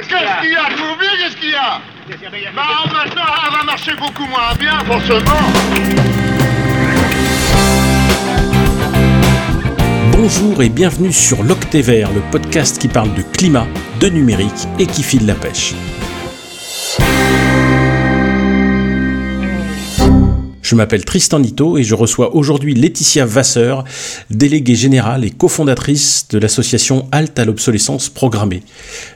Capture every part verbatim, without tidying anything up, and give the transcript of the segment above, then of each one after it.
Qu'est-ce qu'il y a? Qu'est-ce qu'il y a? Tu m'oublies? Qu'est-ce qu'il y a? Bah, maintenant, elle va marcher beaucoup moins bien, forcément. Bonjour et bienvenue sur l'Octévert, le podcast qui parle de climat, de numérique et qui file la pêche. Je m'appelle Tristan Nitto et je reçois aujourd'hui Laetitia Vasseur, déléguée générale et cofondatrice de l'association Halte à l'obsolescence programmée.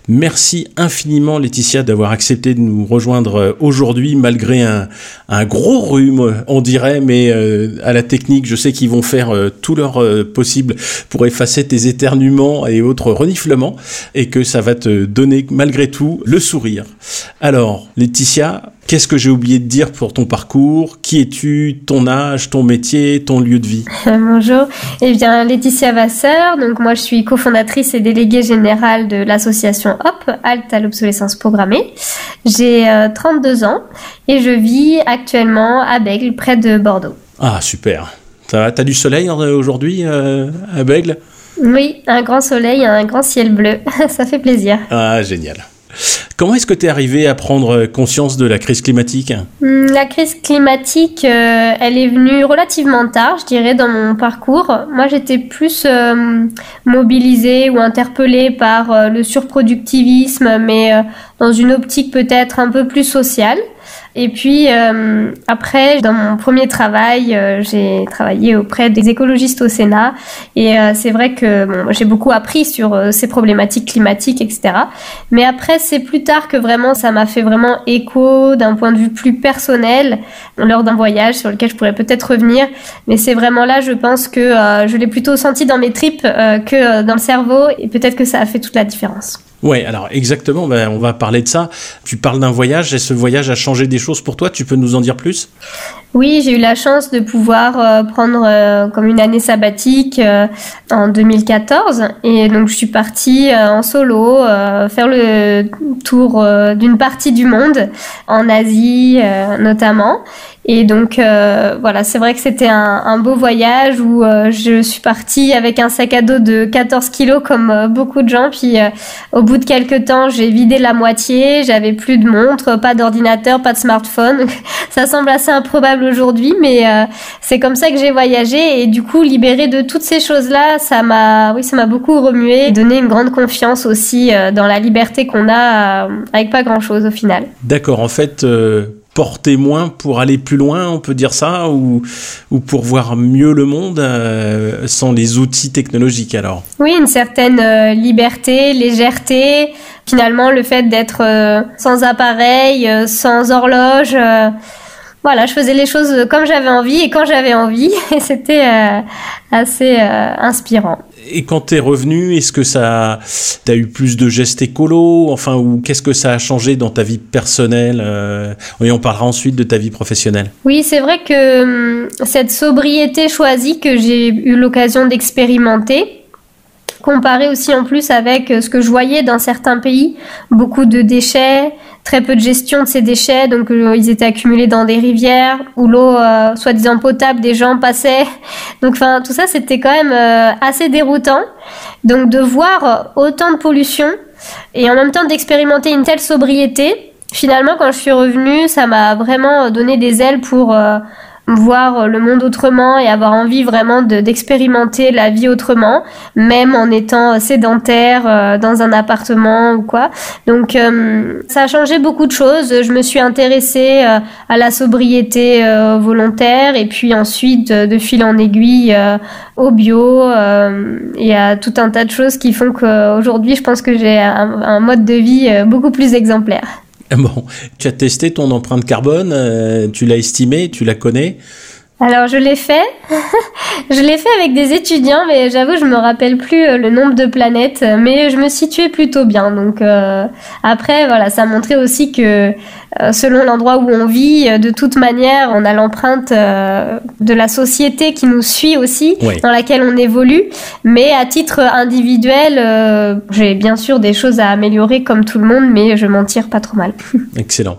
Merci infiniment Laetitia d'avoir accepté de nous rejoindre aujourd'hui malgré un, un gros rhume, on dirait, mais euh, à la technique, je sais qu'ils vont faire euh, tout leur euh, possible pour effacer tes éternuements et autres reniflements et que ça va te donner malgré tout le sourire. Alors Laetitia, qu'est-ce que j'ai oublié de dire pour ton parcours? Qui es-tu? Ton âge, ton métier, ton lieu de vie? Bonjour, eh bien Laetitia Vasseur, donc moi je suis cofondatrice et déléguée générale de l'association H O P, Halte à l'obsolescence programmée. J'ai euh, trente-deux ans et je vis actuellement à Bègles, près de Bordeaux. Ah super, ça va, t'as du soleil aujourd'hui euh, à Bègles? Oui, un grand soleil, un grand ciel bleu, ça fait plaisir. Ah génial. Comment est-ce que tu es arrivé à prendre conscience de la crise climatique? La crise climatique, euh, elle est venue relativement tard, je dirais, dans mon parcours. Moi, j'étais plus euh, mobilisée ou interpellée par euh, le surproductivisme, mais euh, dans une optique peut-être un peu plus sociale. Et puis euh, après, dans mon premier travail, euh, j'ai travaillé auprès des écologistes au Sénat et euh, c'est vrai que bon, j'ai beaucoup appris sur euh, ces problématiques climatiques, et cetera. Mais après, c'est plus tard que vraiment ça m'a fait vraiment écho d'un point de vue plus personnel lors d'un voyage sur lequel je pourrais peut-être revenir. Mais c'est vraiment là, je pense que euh, je l'ai plutôt senti dans mes tripes euh, que euh, dans le cerveau et peut-être que ça a fait toute la différence. Ouais, alors exactement, ben, on va parler de ça. Tu parles d'un voyage et ce voyage a changé des choses pour toi, tu peux nous en dire plus? Oui, j'ai eu la chance de pouvoir euh, prendre euh, comme une année sabbatique euh, en deux mille quatorze et donc je suis partie euh, en solo euh, faire le tour euh, d'une partie du monde, en Asie euh, notamment. Et donc euh, voilà, c'est vrai que c'était un, un beau voyage où euh, je suis partie avec un sac à dos de quatorze kilos comme euh, beaucoup de gens. Puis euh, au bout de quelques temps, j'ai vidé la moitié, j'avais plus de montre, pas d'ordinateur, pas de smartphone. Ça semble assez improbable aujourd'hui, mais euh, c'est comme ça que j'ai voyagé et du coup libérée de toutes ces choses-là, ça m'a, oui, ça m'a beaucoup remué et donné une grande confiance aussi euh, dans la liberté qu'on a euh, avec pas grand-chose au final. D'accord, en fait. Euh... porter moins pour aller plus loin, on peut dire ça, ou, ou pour voir mieux le monde euh, sans les outils technologiques alors? Oui, une certaine euh, liberté, légèreté, finalement le fait d'être euh, sans appareil, euh, sans horloge, euh, voilà, je faisais les choses comme j'avais envie et quand j'avais envie et c'était euh, assez euh, inspirant. Et quand t'es revenu, est-ce que ça, t'as eu plus de gestes écolos, enfin, ou qu'est-ce que ça a changé dans ta vie personnelle euh, et on parlera ensuite de ta vie professionnelle. Oui, c'est vrai que hum, cette sobriété choisie que j'ai eu l'occasion d'expérimenter, comparée aussi en plus avec ce que je voyais dans certains pays, beaucoup de déchets, très peu de gestion de ces déchets, donc euh, ils étaient accumulés dans des rivières où l'eau euh, soi-disant potable des gens passait. Donc enfin tout ça c'était quand même euh, assez déroutant. Donc de voir autant de pollution et en même temps d'expérimenter une telle sobriété, finalement quand je suis revenue, ça m'a vraiment donné des ailes pour euh, voir le monde autrement et avoir envie vraiment de, d'expérimenter la vie autrement, même en étant sédentaire euh, dans un appartement ou quoi. Donc euh, ça a changé beaucoup de choses. Je me suis intéressée euh, à la sobriété euh, volontaire et puis ensuite de, de fil en aiguille euh, au bio euh, et à tout un tas de choses qui font qu'aujourd'hui je pense que j'ai un, un mode de vie euh, beaucoup plus exemplaire. Bon, tu as testé ton empreinte carbone, euh, tu l'as estimée, tu la connais? Alors je l'ai fait, je l'ai fait avec des étudiants, mais j'avoue je me rappelle plus le nombre de planètes, mais je me situais plutôt bien. Donc euh, après voilà, ça montrait aussi que euh, selon l'endroit où on vit, de toute manière, on a l'empreinte euh, de la société qui nous suit aussi, oui. Dans laquelle on évolue. Mais à titre individuel, euh, j'ai bien sûr des choses à améliorer comme tout le monde, mais je m'en tire pas trop mal. Excellent.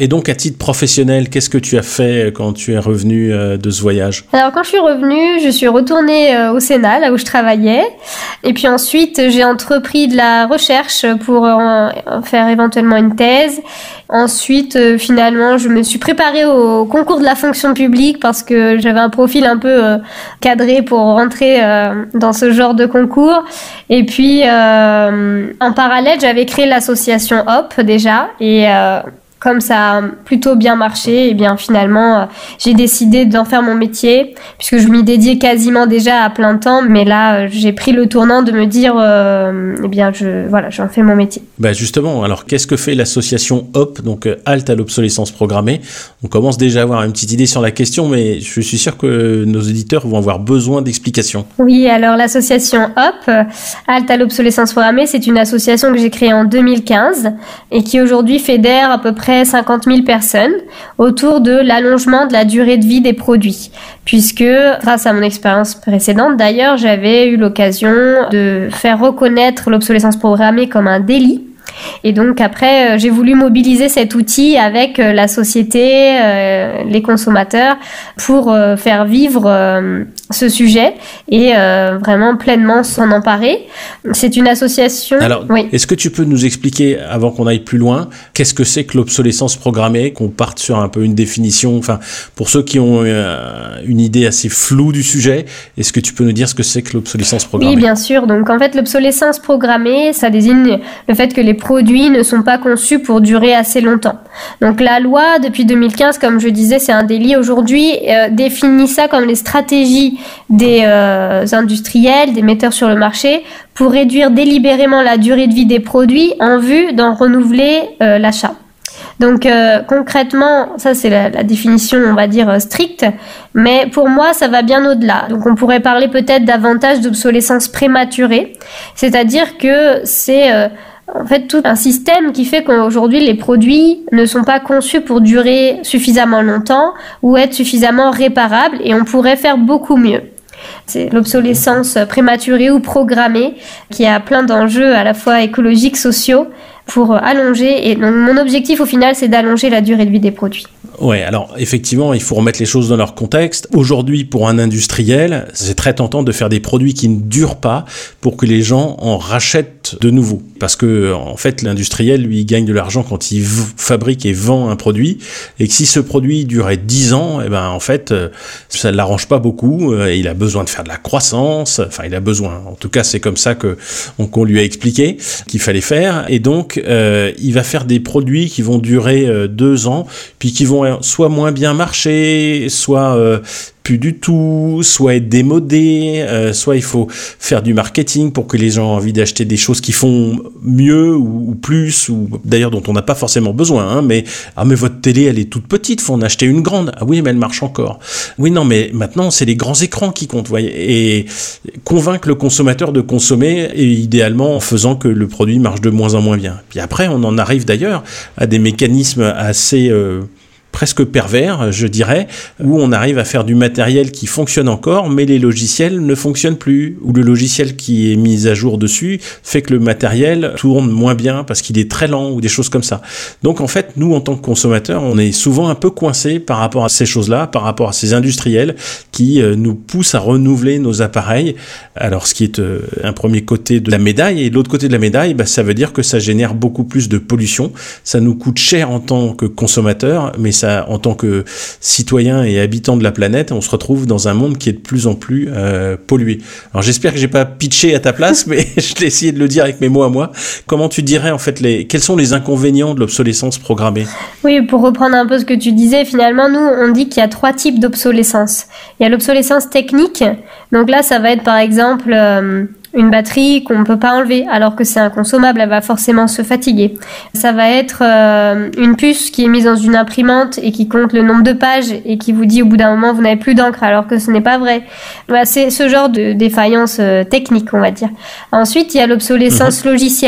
Et donc, à titre professionnel, qu'est-ce que tu as fait quand tu es revenu euh, de ce voyage? Alors, quand je suis revenue, je suis retournée euh, au Sénat, là où je travaillais. Et puis ensuite, j'ai entrepris de la recherche pour euh, faire éventuellement une thèse. Ensuite, euh, finalement, je me suis préparée au concours de la fonction publique parce que j'avais un profil un peu euh, cadré pour rentrer euh, dans ce genre de concours. Et puis, euh, en parallèle, j'avais créé l'association Hop déjà. Et euh, comme ça a plutôt bien marché, et bien finalement, euh, j'ai décidé d'en faire mon métier puisque je m'y dédiais quasiment déjà à plein temps. Mais là, euh, j'ai pris le tournant de me dire, euh, eh bien, je voilà, j'en fais mon métier. Bah justement, alors qu'est-ce que fait l'association Hop, donc euh, Halte à l'obsolescence programmée? On commence déjà à avoir une petite idée sur la question, mais je suis sûr que nos éditeurs vont avoir besoin d'explications. Oui, alors l'association Hop, Halte à l'obsolescence programmée, c'est une association que j'ai créée en deux mille quinze et qui aujourd'hui fédère à peu près cinquante mille personnes autour de l'allongement de la durée de vie des produits. Puisque, grâce à mon expérience précédente d'ailleurs, j'avais eu l'occasion de faire reconnaître l'obsolescence programmée comme un délit. Et donc après, euh, j'ai voulu mobiliser cet outil avec euh, la société, euh, les consommateurs, pour euh, faire vivre euh, ce sujet et euh, vraiment pleinement s'en emparer. C'est une association... Alors, oui. Est-ce que tu peux nous expliquer, avant qu'on aille plus loin, qu'est-ce que c'est que l'obsolescence programmée, qu'on parte sur un peu une définition, enfin, pour ceux qui ont euh, une idée assez floue du sujet, est-ce que tu peux nous dire ce que c'est que l'obsolescence programmée? Oui, bien sûr. Donc en fait, l'obsolescence programmée, ça désigne le fait que les produits ne sont pas conçus pour durer assez longtemps. Donc la loi, depuis deux mille quinze, comme je disais, c'est un délit aujourd'hui, euh, définit ça comme les stratégies des euh, industriels, des metteurs sur le marché, pour réduire délibérément la durée de vie des produits en vue d'en renouveler euh, l'achat. Donc euh, concrètement, ça c'est la, la définition, on va dire, euh, stricte, mais pour moi ça va bien au-delà. Donc on pourrait parler peut-être davantage d'obsolescence prématurée, c'est-à-dire que c'est... Euh, en fait, tout un système qui fait qu'aujourd'hui, les produits ne sont pas conçus pour durer suffisamment longtemps ou être suffisamment réparables et on pourrait faire beaucoup mieux. C'est l'obsolescence prématurée ou programmée qui a plein d'enjeux à la fois écologiques, sociaux pour allonger. Et donc, mon objectif au final, c'est d'allonger la durée de vie des produits. Ouais, alors effectivement, il faut remettre les choses dans leur contexte. Aujourd'hui, pour un industriel, c'est très tentant de faire des produits qui ne durent pas pour que les gens en rachètent de nouveau. Parce que, en fait, l'industriel, lui, il gagne de l'argent quand il v- fabrique et vend un produit. Et que si ce produit durait dix ans, eh ben, en fait, ça ne l'arrange pas beaucoup. Il a besoin de faire de la croissance. Enfin, il a besoin. En tout cas, c'est comme ça que, on, qu'on lui a expliqué qu'il fallait faire. Et donc, euh, il va faire des produits qui vont durer euh, deux ans, puis qui vont soit moins bien marcher, soit euh, plus du tout, soit être démodé, euh, soit il faut faire du marketing pour que les gens aient envie d'acheter des choses qui font mieux ou, ou plus, ou d'ailleurs dont on n'a pas forcément besoin, hein, mais ah mais votre télé elle est toute petite, faut en acheter une grande. Ah oui mais elle marche encore. Oui non mais maintenant c'est les grands écrans qui comptent, voyez, et convaincre le consommateur de consommer et idéalement en faisant que le produit marche de moins en moins bien. Puis après on en arrive d'ailleurs à des mécanismes assez euh, presque pervers, je dirais, où on arrive à faire du matériel qui fonctionne encore, mais les logiciels ne fonctionnent plus, ou le logiciel qui est mis à jour dessus fait que le matériel tourne moins bien parce qu'il est très lent, ou des choses comme ça. Donc en fait, nous, en tant que consommateurs, on est souvent un peu coincés par rapport à ces choses-là, par rapport à ces industriels qui euh, nous poussent à renouveler nos appareils. Alors ce qui est euh, un premier côté de la médaille, et l'autre côté de la médaille, bah, ça veut dire que ça génère beaucoup plus de pollution, ça nous coûte cher en tant que consommateurs, mais ça, en tant que citoyen et habitant de la planète, on se retrouve dans un monde qui est de plus en plus euh, pollué. Alors j'espère que j'ai pas pitché à ta place, mais je l'ai essayé de le dire avec mes mots à moi. Comment tu dirais en fait les, quels sont les inconvénients de l'obsolescence programmée? Oui, pour reprendre un peu ce que tu disais, finalement nous on dit qu'il y a trois types d'obsolescence. Il y a l'obsolescence technique, donc là ça va être par exemple euh, une batterie qu'on ne peut pas enlever alors que c'est inconsommable, elle va forcément se fatiguer. Ça va être euh, une puce qui est mise dans une imprimante et qui compte le nombre de pages et qui vous dit au bout d'un moment vous n'avez plus d'encre alors que ce n'est pas vrai. Bah, c'est ce genre de défaillance euh, technique, on va dire. Ensuite, il y a l'obsolescence mmh. logicielle.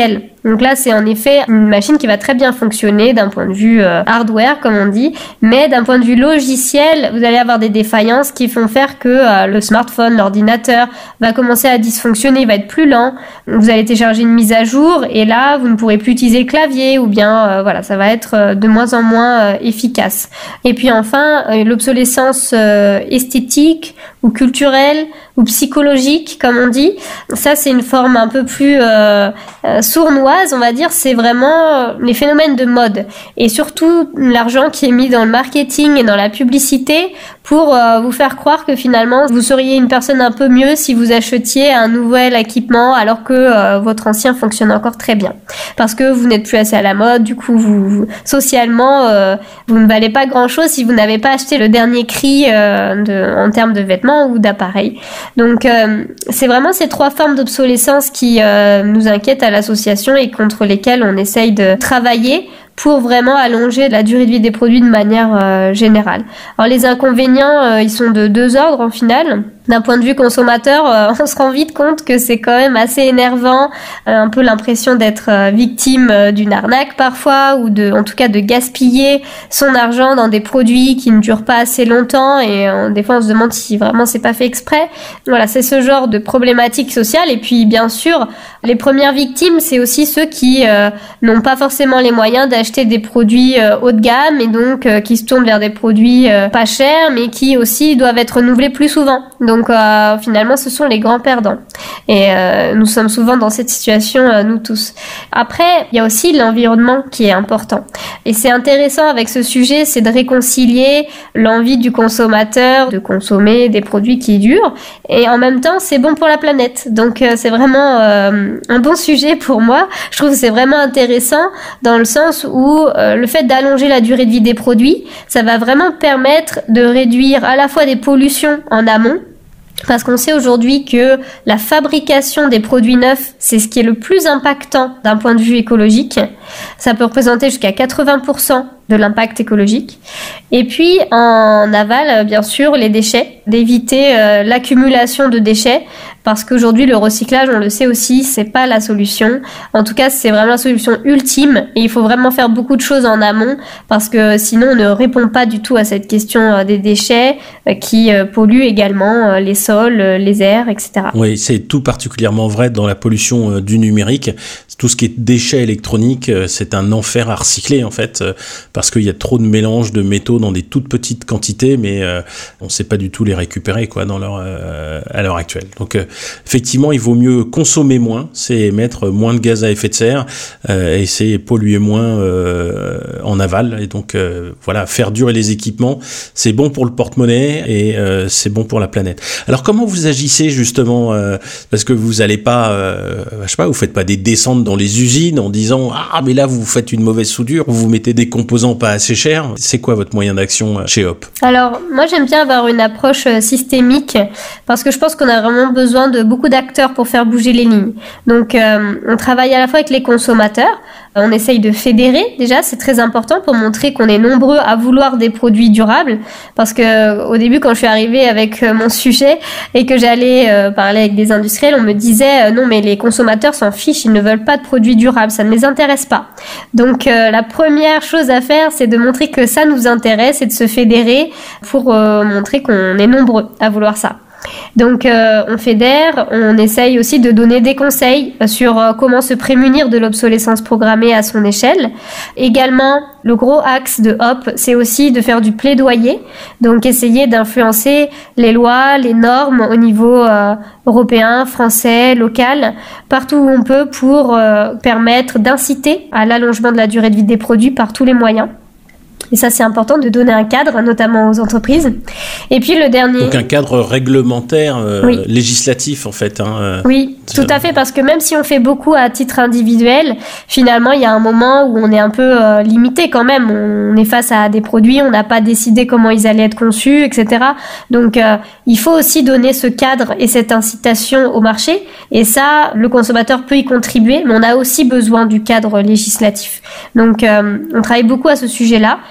Donc là, c'est en effet une machine qui va très bien fonctionner d'un point de vue euh, hardware, comme on dit, mais d'un point de vue logiciel, vous allez avoir des défaillances qui font faire que euh, le smartphone, l'ordinateur va commencer à dysfonctionner, il va être plus lent. Vous allez télécharger une mise à jour et là, vous ne pourrez plus utiliser le clavier ou bien, euh, voilà, ça va être euh, de moins en moins euh, efficace. Et puis enfin, euh, l'obsolescence euh, esthétique ou culturelle ou psychologique, comme on dit, ça c'est une forme un peu plus euh, euh, sournoise, on va dire, c'est vraiment euh, les phénomènes de mode et surtout l'argent qui est mis dans le marketing et dans la publicité pour euh, vous faire croire que finalement vous seriez une personne un peu mieux si vous achetiez un nouvel équipement alors que euh, votre ancien fonctionne encore très bien. Parce que vous n'êtes plus assez à la mode, du coup vous, vous socialement euh, vous ne valez pas grand chose si vous n'avez pas acheté le dernier cri euh, de, en termes de vêtements ou d'appareils. Donc euh, c'est vraiment ces trois formes d'obsolescence qui euh, nous inquiètent à l'association et contre lesquelles on essaye de travailler pour vraiment allonger la durée de vie des produits de manière euh, générale. Alors les inconvénients, euh, ils sont de deux ordres en final. D'un point de vue consommateur, euh, on se rend vite compte que c'est quand même assez énervant, euh, un peu l'impression d'être euh, victime euh, d'une arnaque parfois, ou de, en tout cas de gaspiller son argent dans des produits qui ne durent pas assez longtemps et euh, des fois on se demande si vraiment c'est pas fait exprès. Voilà, c'est ce genre de problématique sociale. Et puis bien sûr, les premières victimes, c'est aussi ceux qui euh, n'ont pas forcément les moyens d'acheter des produits euh, haut de gamme et donc euh, qui se tournent vers des produits euh, pas chers mais qui aussi doivent être renouvelés plus souvent. Donc Donc euh, finalement, ce sont les grands perdants. Et euh, nous sommes souvent dans cette situation, euh, nous tous. Après, il y a aussi l'environnement qui est important. Et c'est intéressant avec ce sujet, c'est de réconcilier l'envie du consommateur de consommer des produits qui durent. Et en même temps, c'est bon pour la planète. Donc euh, c'est vraiment euh, un bon sujet pour moi. Je trouve que c'est vraiment intéressant dans le sens où euh, le fait d'allonger la durée de vie des produits, ça va vraiment permettre de réduire à la fois des pollutions en amont, parce qu'on sait aujourd'hui que la fabrication des produits neufs, c'est ce qui est le plus impactant d'un point de vue écologique. Ça peut représenter jusqu'à quatre-vingts pour cent de l'impact écologique. Et puis en aval, bien sûr, les déchets, d'éviter euh, l'accumulation de déchets, parce qu'aujourd'hui le recyclage, on le sait aussi, c'est pas la solution. En tout cas, c'est vraiment la solution ultime et il faut vraiment faire beaucoup de choses en amont parce que sinon on ne répond pas du tout à cette question euh, des déchets euh, qui euh, polluent également euh, les sols, euh, les airs, et cetera. Oui, c'est tout particulièrement vrai dans la pollution euh, du numérique. Tout ce qui est déchets électroniques, euh, c'est un enfer à recycler en fait, euh, parce qu'il y a trop de mélange de métaux dans des toutes petites quantités, mais euh, on ne sait pas du tout les récupérer quoi dans leur euh, à l'heure actuelle. Donc euh, effectivement, il vaut mieux consommer moins, c'est émettre moins de gaz à effet de serre euh, et c'est polluer moins euh, en aval. Et donc euh, voilà, faire durer les équipements, c'est bon pour le porte-monnaie et euh, c'est bon pour la planète. Alors comment vous agissez justement euh, parce que vous allez pas, euh, je sais pas, vous faites pas des descentes dans les usines en disant ah mais là vous faites une mauvaise soudure, vous mettez des composants pas assez chers. C'est quoi votre moyen d'action chez Hop ? Alors moi j'aime bien avoir une approche systémique parce que je pense qu'on a vraiment besoin de beaucoup d'acteurs pour faire bouger les lignes. Donc euh, on travaille à la fois avec les consommateurs, on essaye de fédérer déjà, c'est très important pour montrer qu'on est nombreux à vouloir des produits durables parce que au début quand je suis arrivée avec mon sujet et que j'allais euh, parler avec des industriels, on me disait euh, non mais les consommateurs s'en fichent, ils ne veulent pas de produits durables, ça ne les intéresse pas. Donc euh, la première chose à faire c'est de montrer que ça nous intéresse et de se fédérer pour euh, montrer qu'on est nombreux à vouloir ça. Donc euh, on fédère, on essaye aussi de donner des conseils sur euh, comment se prémunir de l'obsolescence programmée à son échelle. Également, le gros axe de Hop, c'est aussi de faire du plaidoyer, donc essayer d'influencer les lois, les normes au niveau euh, européen, français, local, partout où on peut pour euh, permettre d'inciter à l'allongement de la durée de vie des produits par tous les moyens. Et ça, c'est important de donner un cadre, notamment aux entreprises. Et puis le dernier... Donc un cadre réglementaire, euh, oui. législatif en fait. Hein, euh, oui, tout à fait, parce que même si on fait beaucoup à titre individuel, finalement, il y a un moment où on est un peu euh, limité quand même. On est face à des produits, on n'a pas décidé comment ils allaient être conçus, et cetera. Donc euh, il faut aussi donner ce cadre et cette incitation au marché. Et ça, le consommateur peut y contribuer, mais on a aussi besoin du cadre législatif. Donc euh, on travaille beaucoup à ce sujet-là.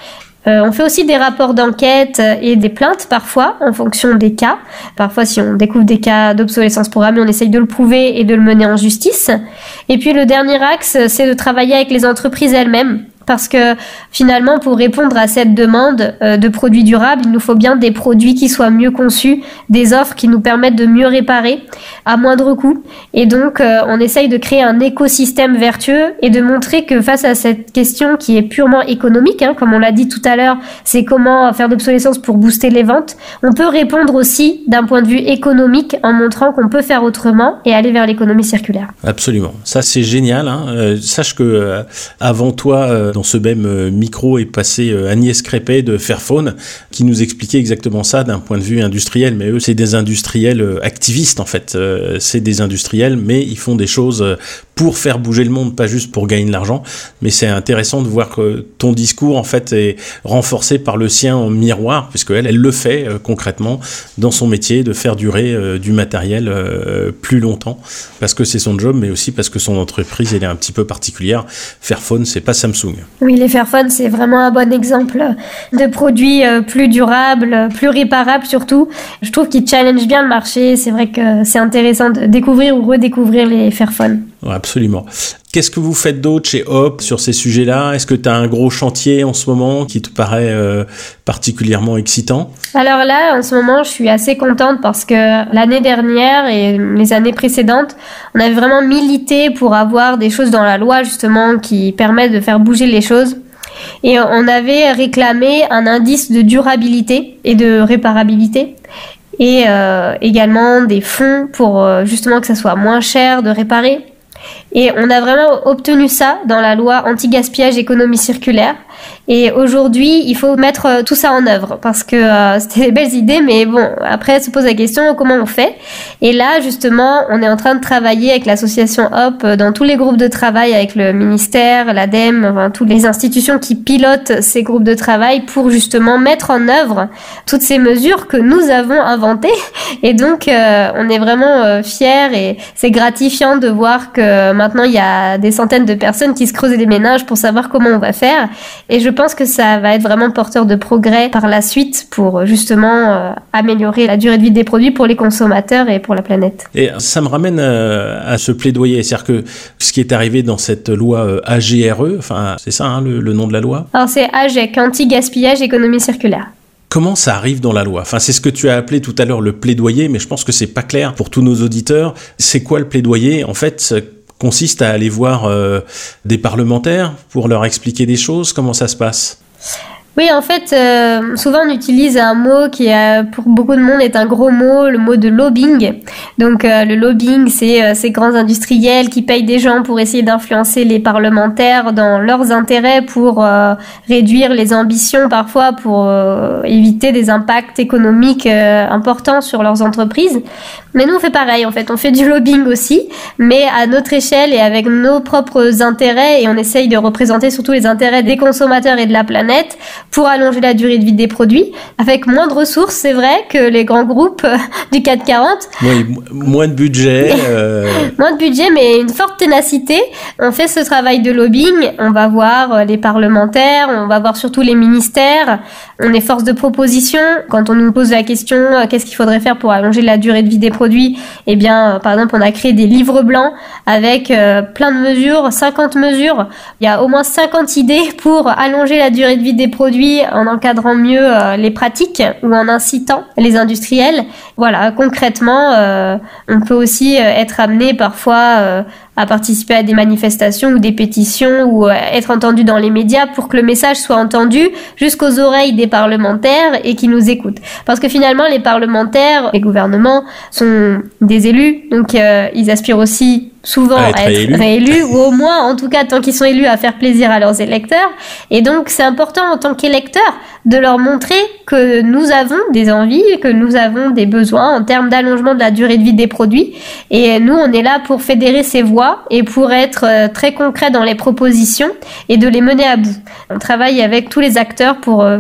Euh, on fait aussi des rapports d'enquête et des plaintes parfois en fonction des cas. Parfois, si on découvre des cas d'obsolescence programmée, on essaye de le prouver et de le mener en justice. Et puis le dernier axe, c'est de travailler avec les entreprises elles-mêmes. Parce que finalement, pour répondre à cette demande euh, de produits durables, il nous faut bien des produits qui soient mieux conçus, des offres qui nous permettent de mieux réparer à moindre coût. Et donc, euh, on essaye de créer un écosystème vertueux et de montrer que face à cette question qui est purement économique, hein, comme on l'a dit tout à l'heure, c'est comment faire d'obsolescence pour booster les ventes, on peut répondre aussi d'un point de vue économique en montrant qu'on peut faire autrement et aller vers l'économie circulaire. Absolument. Ça, c'est génial. Hein. Euh, sache que euh, avant toi... Euh, dans ce même micro est passé Agnès Crépet de Fairphone qui nous expliquait exactement ça d'un point de vue industriel. Mais eux, c'est des industriels activistes en fait. C'est des industriels, mais ils font des choses pour faire bouger le monde, pas juste pour gagner de l'argent. Mais c'est intéressant de voir que ton discours en fait est renforcé par le sien en miroir, puisque elle, elle le fait euh, concrètement dans son métier de faire durer euh, du matériel euh, plus longtemps, parce que c'est son job, mais aussi parce que son entreprise elle est un petit peu particulière. Fairphone, c'est pas Samsung. Oui, les Fairphone, c'est vraiment un bon exemple de produits plus durables, plus réparables surtout. Je trouve qu'ils challengent bien le marché. C'est vrai que c'est intéressant de découvrir ou redécouvrir les Fairphone. Ouais, absolument. Qu'est-ce que vous faites d'autre chez Hop sur ces sujets-là ? Est-ce que tu as un gros chantier en ce moment qui te paraît euh, particulièrement excitant ? Alors là, en ce moment, je suis assez contente parce que l'année dernière et les années précédentes, on avait vraiment milité pour avoir des choses dans la loi justement qui permettent de faire bouger les choses. Et on avait réclamé un indice de durabilité et de réparabilité. Et euh, également des fonds pour euh, justement que ça soit moins cher de réparer. Et on a vraiment obtenu ça dans la loi anti-gaspillage économie circulaire. Et aujourd'hui, il faut mettre tout ça en œuvre parce que euh, c'était des belles idées, mais bon, après se pose la question comment on fait. Et là, justement, on est en train de travailler avec l'association Hop dans tous les groupes de travail, avec le ministère, l'ADEME, enfin, toutes les institutions qui pilotent ces groupes de travail pour justement mettre en œuvre toutes ces mesures que nous avons inventées. Et donc, euh, on est vraiment euh, fiers et c'est gratifiant de voir que maintenant, il y a des centaines de personnes qui se creusent les méninges pour savoir comment on va faire. Et je pense que ça va être vraiment porteur de progrès par la suite pour justement euh, améliorer la durée de vie des produits pour les consommateurs et pour la planète. Et ça me ramène à, à ce plaidoyer, c'est-à-dire que ce qui est arrivé dans cette loi euh, A G R E, enfin c'est ça hein, le, le nom de la loi ? Alors c'est A G E C, anti-gaspillage économie circulaire. Comment ça arrive dans la loi ? Enfin, c'est ce que tu as appelé tout à l'heure le plaidoyer, mais je pense que c'est pas clair pour tous nos auditeurs. C'est quoi le plaidoyer ? En fait, consiste à aller voir euh, des parlementaires pour leur expliquer des choses. Comment ça se passe ? Oui, en fait, euh, souvent on utilise un mot qui, euh, pour beaucoup de monde, est un gros mot, le mot de lobbying. Donc, euh, le lobbying, c'est euh, ces grands industriels qui payent des gens pour essayer d'influencer les parlementaires dans leurs intérêts pour euh, réduire les ambitions, parfois pour euh, éviter des impacts économiques euh, importants sur leurs entreprises. Mais nous, on fait pareil, en fait. On fait du lobbying aussi, mais à notre échelle et avec nos propres intérêts, et on essaye de représenter surtout les intérêts des consommateurs et de la planète pour allonger la durée de vie des produits, avec moins de ressources, c'est vrai, que les grands groupes du C A C quarante. Oui, moins de budget. Euh... moins de budget, mais une forte ténacité. On fait ce travail de lobbying, on va voir les parlementaires, on va voir surtout les ministères, on est force de proposition. Quand on nous pose la question, euh, qu'est-ce qu'il faudrait faire pour allonger la durée de vie des produits, eh bien, euh, par exemple, on a créé des livres blancs avec euh, plein de mesures, cinquante mesures. Il y a au moins cinquante idées pour allonger la durée de vie des produits en encadrant mieux euh, les pratiques ou en incitant les industriels. Voilà, concrètement, euh, on peut aussi euh, être amené parfois euh, à participer à des manifestations ou des pétitions ou euh, être entendu dans les médias pour que le message soit entendu jusqu'aux oreilles des parlementaires et qui nous écoutent. Parce que finalement, les parlementaires, les gouvernements sont des élus, donc euh, ils aspirent aussi souvent à être, à être réélus. réélus, ou au moins, en tout cas, tant qu'ils sont élus, à faire plaisir à leurs électeurs. Et donc, c'est important en tant qu'électeurs de leur montrer que nous avons des envies, que nous avons des besoins en termes d'allongement de la durée de vie des produits. Et nous, on est là pour fédérer ces voix et pour être très concret dans les propositions et de les mener à bout. On travaille avec tous les acteurs pour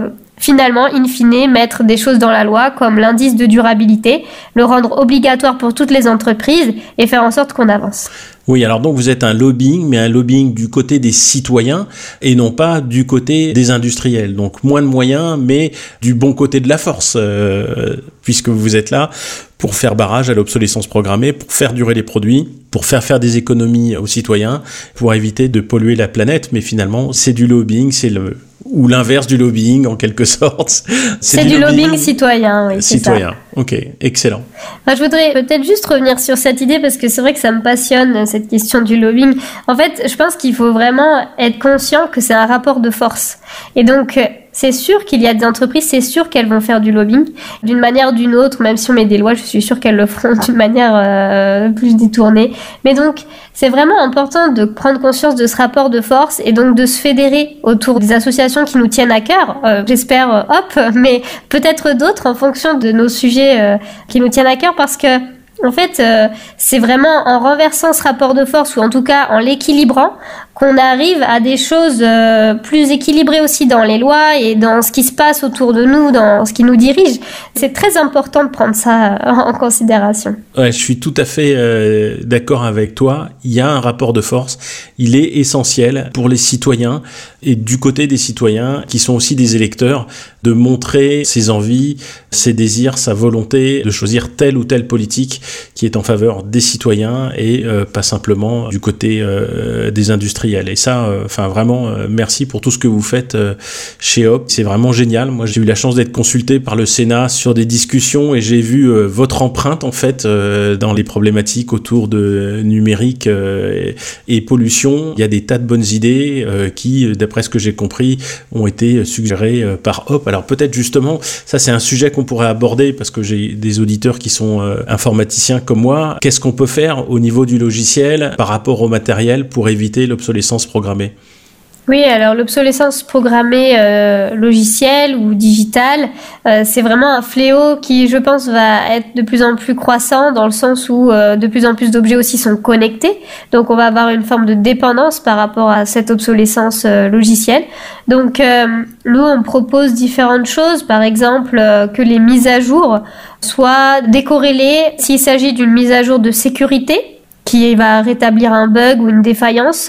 finalement, in fine, mettre des choses dans la loi comme l'indice de durabilité, le rendre obligatoire pour toutes les entreprises et faire en sorte qu'on avance. Oui, alors donc vous êtes un lobbying, mais un lobbying du côté des citoyens et non pas du côté des industriels. Donc moins de moyens, mais du bon côté de la force, euh, puisque vous êtes là pour faire barrage à l'obsolescence programmée, pour faire durer les produits, pour faire faire des économies aux citoyens, pour éviter de polluer la planète. Mais finalement, c'est du lobbying, c'est le ou l'inverse du lobbying en quelque sorte. C'est, c'est du, du lobbying, lobbying citoyen, oui. Citoyen, c'est ça. Ok, excellent. Enfin, je voudrais peut-être juste revenir sur cette idée parce que c'est vrai que ça me passionne, cette question du lobbying. En fait, je pense qu'il faut vraiment être conscient que c'est un rapport de force. Et donc, c'est sûr qu'il y a des entreprises, c'est sûr qu'elles vont faire du lobbying d'une manière ou d'une autre, même si on met des lois, je suis sûre qu'elles le feront d'une manière euh, plus détournée. Mais donc, c'est vraiment important de prendre conscience de ce rapport de force et donc de se fédérer autour des associations qui nous tiennent à cœur. Euh, j'espère, euh, hop, mais peut-être d'autres en fonction de nos sujets euh, qui nous tiennent à cœur parce que en fait, euh, c'est vraiment en renversant ce rapport de force, ou en tout cas en l'équilibrant, qu'on arrive à des choses euh, plus équilibrées aussi dans les lois et dans ce qui se passe autour de nous, dans ce qui nous dirige. C'est très important de prendre ça en considération. Ouais, je suis tout à fait euh, d'accord avec toi. Il y a un rapport de force. Il est essentiel pour les citoyens et du côté des citoyens qui sont aussi des électeurs de montrer ses envies, ses désirs, sa volonté de choisir telle ou telle politique qui est en faveur des citoyens et euh, pas simplement du côté euh, des industriels. Et ça, enfin euh, vraiment, euh, merci pour tout ce que vous faites euh, chez Hop. C'est vraiment génial. Moi, j'ai eu la chance d'être consulté par le Sénat sur des discussions et j'ai vu euh, votre empreinte en fait euh, dans les problématiques autour de numérique euh, et, et pollution. Il y a des tas de bonnes idées euh, qui, d'après ce que j'ai compris, ont été suggérées euh, par Hop. Alors peut-être justement, ça c'est un sujet qu'on pourrait aborder parce que j'ai des auditeurs qui sont euh, informaticiens comme moi. Qu'est-ce qu'on peut faire au niveau du logiciel par rapport au matériel pour éviter l'obsolescence programmée ? Oui, alors l'obsolescence programmée euh, logicielle ou digitale, euh, c'est vraiment un fléau qui, je pense, va être de plus en plus croissant dans le sens où euh, de plus en plus d'objets aussi sont connectés. Donc, on va avoir une forme de dépendance par rapport à cette obsolescence euh, logicielle. Donc, euh, nous, on propose différentes choses. Par exemple, euh, que les mises à jour soient décorrélées s'il s'agit d'une mise à jour de sécurité qui va rétablir un bug ou une défaillance,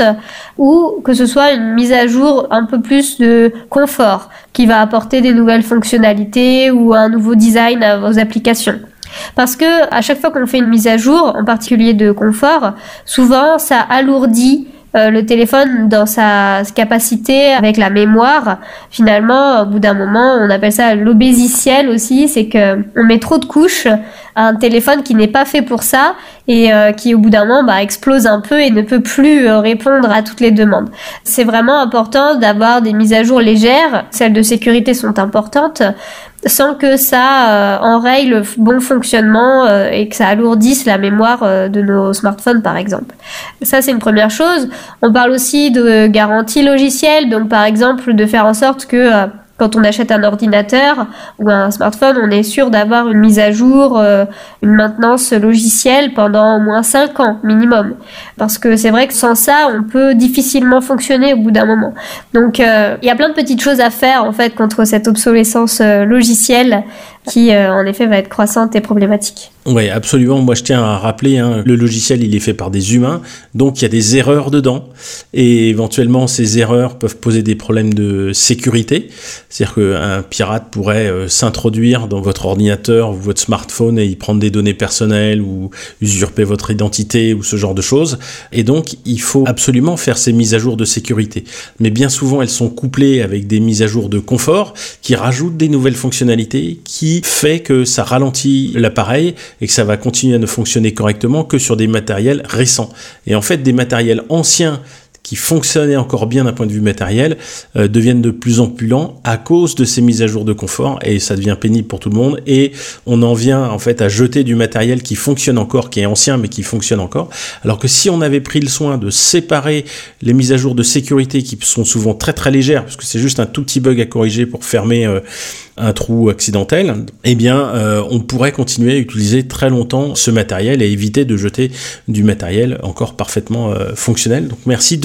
ou que ce soit une mise à jour un peu plus de confort, qui va apporter des nouvelles fonctionnalités ou un nouveau design à vos applications. Parce que à chaque fois qu'on fait une mise à jour, en particulier de confort, souvent ça alourdit Euh, le téléphone dans sa capacité avec la mémoire. Finalement, au bout d'un moment, on appelle ça l'obésiciel aussi, c'est que on met trop de couches à un téléphone qui n'est pas fait pour ça et euh, qui au bout d'un moment bah, explose un peu et ne peut plus euh, répondre à toutes les demandes. C'est vraiment important d'avoir des mises à jour légères, celles de sécurité sont importantes, sans que ça euh, enraye le bon fonctionnement euh, et que ça alourdisse la mémoire euh, de nos smartphones par exemple. Ça c'est une première chose. On parle aussi de garantie logicielle, donc par exemple de faire en sorte que euh, quand on achète un ordinateur ou un smartphone, on est sûr d'avoir une mise à jour, euh, une maintenance logicielle pendant au moins cinq ans minimum. Parce que c'est vrai que sans ça, on peut difficilement fonctionner au bout d'un moment. Donc, euh, il y a plein de petites choses à faire en fait contre cette obsolescence euh, logicielle qui, euh, en effet, va être croissante et problématique. Oui, absolument. Moi, je tiens à rappeler, hein, le logiciel, il est fait par des humains, donc il y a des erreurs dedans, et éventuellement, ces erreurs peuvent poser des problèmes de sécurité. C'est-à-dire qu'un pirate pourrait euh, s'introduire dans votre ordinateur ou votre smartphone et y prendre des données personnelles ou usurper votre identité ou ce genre de choses. Et donc, il faut absolument faire ces mises à jour de sécurité. Mais bien souvent, elles sont couplées avec des mises à jour de confort qui rajoutent des nouvelles fonctionnalités qui fait que ça ralentit l'appareil et que ça va continuer à ne fonctionner correctement que sur des matériels récents. Et en fait, des matériels anciens qui fonctionnaient encore bien d'un point de vue matériel, euh, deviennent de plus en plus lents à cause de ces mises à jour de confort, et ça devient pénible pour tout le monde, et on en vient en fait à jeter du matériel qui fonctionne encore, qui est ancien mais qui fonctionne encore, alors que si on avait pris le soin de séparer les mises à jour de sécurité qui sont souvent très très légères, parce que c'est juste un tout petit bug à corriger pour fermer euh, un trou accidentel, eh bien euh, on pourrait continuer à utiliser très longtemps ce matériel et éviter de jeter du matériel encore parfaitement euh, fonctionnel. Donc merci de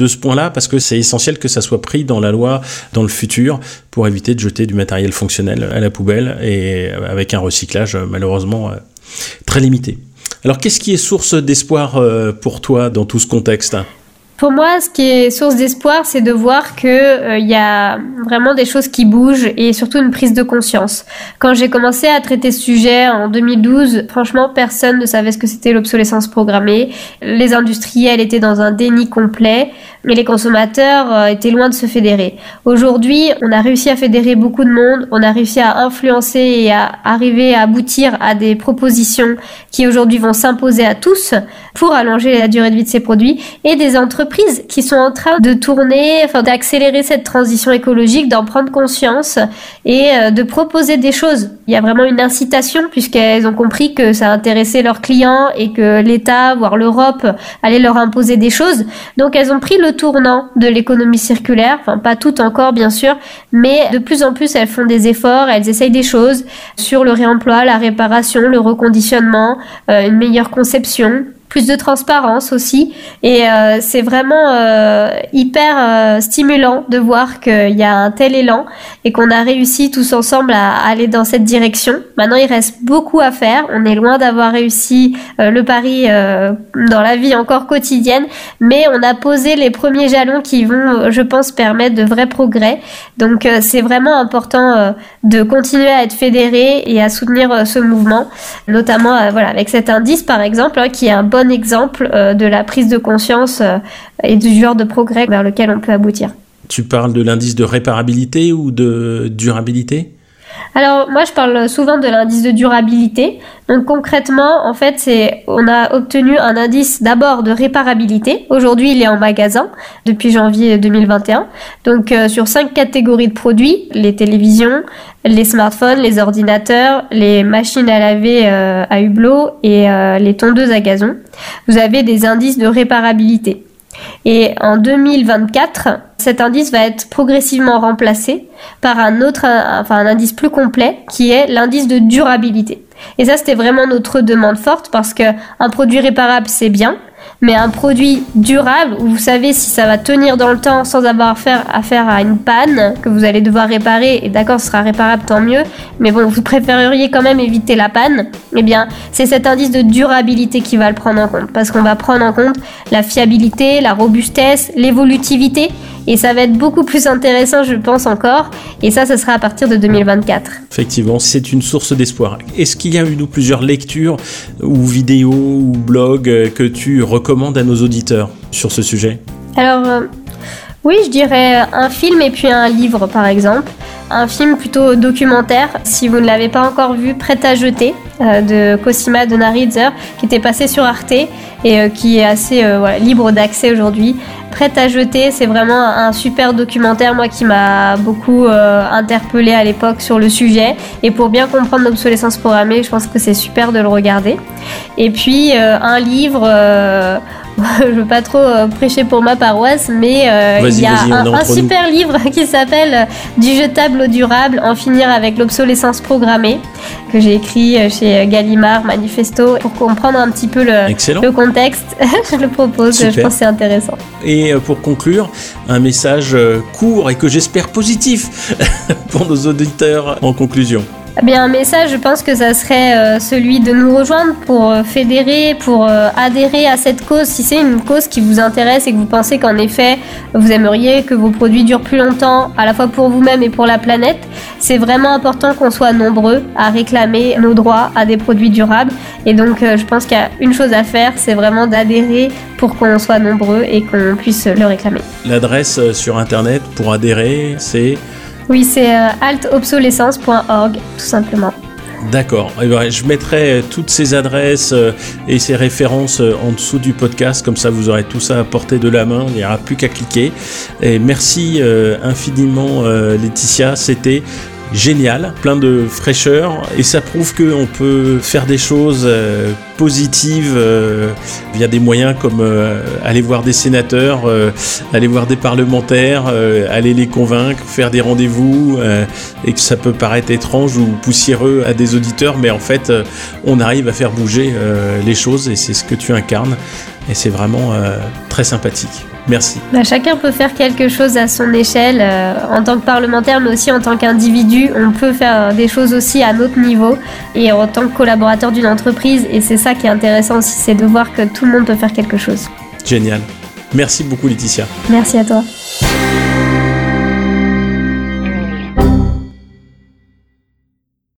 ce point-là parce que c'est essentiel que ça soit pris dans la loi dans le futur pour éviter de jeter du matériel fonctionnel à la poubelle et avec un recyclage malheureusement très limité. Alors qu'est-ce qui est source d'espoir pour toi dans tout ce contexte ? Pour moi, ce qui est source d'espoir, c'est de voir que euh, y a vraiment des choses qui bougent et surtout une prise de conscience. Quand j'ai commencé à traiter ce sujet en deux mille douze, franchement, personne ne savait ce que c'était l'obsolescence programmée. Les industriels étaient dans un déni complet et les consommateurs euh, étaient loin de se fédérer. Aujourd'hui, on a réussi à fédérer beaucoup de monde, on a réussi à influencer et à arriver à aboutir à des propositions qui aujourd'hui vont s'imposer à tous pour allonger la durée de vie de ces produits et des entreprises qui sont en train de tourner, enfin d'accélérer cette transition écologique, d'en prendre conscience et euh, de proposer des choses. Il y a vraiment une incitation puisqu'elles ont compris que ça intéressait leurs clients et que l'État, voire l'Europe, allait leur imposer des choses. Donc elles ont pris le tournant de l'économie circulaire, enfin pas toutes encore bien sûr, mais de plus en plus elles font des efforts, elles essayent des choses sur le réemploi, la réparation, le reconditionnement, euh, une meilleure conception. Plus de transparence aussi et euh, c'est vraiment euh, hyper euh, stimulant de voir qu'il y a un tel élan et qu'on a réussi tous ensemble à, à aller dans cette direction. Maintenant il reste beaucoup à faire, on est loin d'avoir réussi euh, le pari euh, dans la vie encore quotidienne, mais on a posé les premiers jalons qui vont, je pense, permettre de vrais progrès. Donc euh, c'est vraiment important euh, de continuer à être fédéré et à soutenir euh, ce mouvement, notamment euh, voilà avec cet indice par exemple hein, qui est un bon exemple euh, de la prise de conscience euh, et du genre de progrès vers lequel on peut aboutir. Tu parles de l'indice de réparabilité ou de durabilité ? Alors moi je parle souvent de l'indice de durabilité. Donc concrètement en fait c'est on a obtenu un indice d'abord de réparabilité. Aujourd'hui il est en magasin depuis janvier deux mille vingt et un. Donc euh, sur cinq catégories de produits, les télévisions, les smartphones, les ordinateurs, les machines à laver euh, à hublot et euh, les tondeuses à gazon, vous avez des indices de réparabilité. Et en deux mille vingt-quatre, cet indice va être progressivement remplacé par un autre, enfin un indice plus complet qui est l'indice de durabilité. Et ça, c'était vraiment notre demande forte parce que un produit réparable, c'est bien, mais un produit durable où vous savez si ça va tenir dans le temps sans avoir affaire, affaire à une panne que vous allez devoir réparer, et d'accord, ce sera réparable, tant mieux, mais bon, vous préféreriez quand même éviter la panne, eh bien, c'est cet indice de durabilité qui va le prendre en compte, parce qu'on va prendre en compte la fiabilité, la robustesse, l'évolutivité, et ça va être beaucoup plus intéressant, je pense, encore, et ça, ça sera à partir de deux mille vingt-quatre. Effectivement, c'est une source d'espoir. Est-ce qu'il y a une ou plusieurs lectures ou vidéos ou blogs que tu recommandes à nos auditeurs sur ce sujet ? Alors, euh, oui, je dirais un film et puis un livre, par exemple. Un film plutôt documentaire, si vous ne l'avez pas encore vu, Prêt à jeter, euh, de Cosima Donaridze, qui était passé sur Arte et euh, qui est assez euh, voilà, libre d'accès aujourd'hui. Prêt à jeter, c'est vraiment un super documentaire, moi, qui m'a beaucoup euh, interpellée à l'époque sur le sujet. Et pour bien comprendre l'obsolescence programmée, je pense que c'est super de le regarder. Et puis, euh, un livre... Euh, je veux pas trop euh, prêcher pour ma paroisse, mais euh, il y a un, un super livre qui s'appelle Du jetable au durable, en finir avec l'obsolescence programmée, que j'ai écrit chez Gallimard Manifesto pour comprendre un petit peu le, le contexte. Je le propose, super. Je pense que c'est intéressant. Et pour conclure, un message court et que j'espère positif pour nos auditeurs en conclusion. Eh bien, un message, je pense que ça serait euh, celui de nous rejoindre pour euh, fédérer, pour euh, adhérer à cette cause. Si c'est une cause qui vous intéresse et que vous pensez qu'en effet, vous aimeriez que vos produits durent plus longtemps, à la fois pour vous-même et pour la planète, c'est vraiment important qu'on soit nombreux à réclamer nos droits à des produits durables. Et donc, euh, je pense qu'il y a une chose à faire, c'est vraiment d'adhérer pour qu'on soit nombreux et qu'on puisse le réclamer. L'adresse sur Internet pour adhérer, c'est... Oui, c'est euh, alt obsolescence point org, tout simplement. D'accord. Eh bien, je mettrai toutes ces adresses euh, et ces références euh, en dessous du podcast, comme ça vous aurez tout ça à portée de la main, il n'y aura plus qu'à cliquer. Et merci euh, infiniment euh, Laetitia, c'était génial, plein de fraîcheur, et ça prouve qu'on peut faire des choses euh, positives euh, via des moyens comme euh, aller voir des sénateurs, euh, aller voir des parlementaires, euh, aller les convaincre, faire des rendez-vous, euh, et que ça peut paraître étrange ou poussiéreux à des auditeurs, mais en fait euh, on arrive à faire bouger euh, les choses, et c'est ce que tu incarnes, et c'est vraiment euh, très sympathique. Merci. Bah, chacun peut faire quelque chose à son échelle, euh, en tant que parlementaire, mais aussi en tant qu'individu. On peut faire des choses aussi à notre niveau et en tant que collaborateur d'une entreprise. Et c'est ça qui est intéressant aussi, c'est de voir que tout le monde peut faire quelque chose. Génial. Merci beaucoup Laetitia. Merci à toi.